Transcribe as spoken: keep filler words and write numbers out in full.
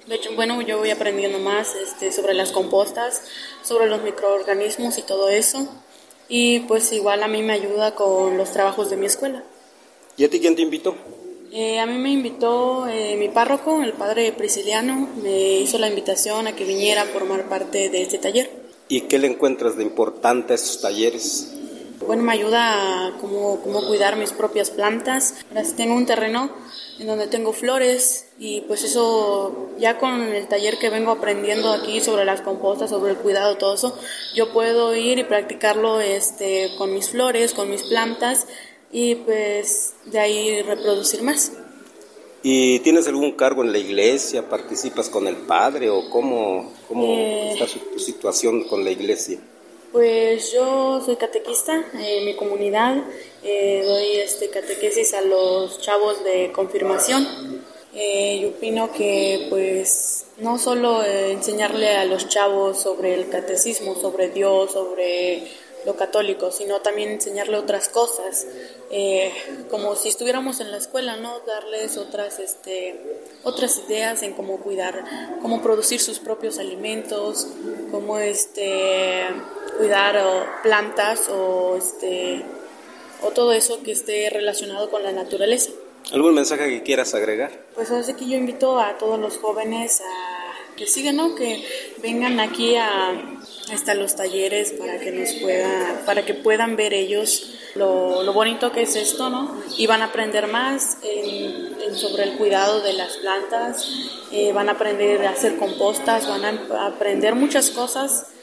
De hecho, bueno, yo voy aprendiendo más este, sobre las compostas, sobre los microorganismos y todo eso. Y pues igual a mí me ayuda con los trabajos de mi escuela. ¿Y a ti quién te invitó? Eh, a mí me invitó eh, mi párroco, el padre Prisciliano, me hizo la invitación a que viniera a formar parte de este taller. ¿Y qué le encuentras de importante a estos talleres? Bueno, me ayuda a cómo, cómo cuidar mis propias plantas. Ahora sí tengo un terreno en donde tengo flores y pues eso ya con el taller que vengo aprendiendo aquí sobre las compostas, sobre el cuidado, todo eso, yo puedo ir y practicarlo este, con mis flores, con mis plantas y pues de ahí reproducir más. ¿Y tienes algún cargo en la iglesia? ¿Participas con el padre o cómo, cómo Eh, está su, tu situación con la iglesia? Pues yo soy catequista en mi comunidad, eh, doy este catequesis a los chavos de confirmación. Eh, yo opino que pues no solo eh, enseñarle a los chavos sobre el catecismo, sobre Dios, sobre lo católico, sino también enseñarle otras cosas, eh, como si estuviéramos en la escuela, ¿no? Darles otras, este, otras ideas en cómo cuidar, cómo producir sus propios alimentos, cómo este, cuidar o, plantas o, este, o todo eso que esté relacionado con la naturaleza. ¿Algún mensaje que quieras agregar? Pues así que yo invito a todos los jóvenes a que sigan, ¿no? Que vengan aquí a hasta los talleres para que nos pueda, para que puedan ver ellos lo, lo bonito que es esto, ¿no? Y van a aprender más en, en sobre el cuidado de las plantas, eh, van a aprender a hacer compostas, van a aprender muchas cosas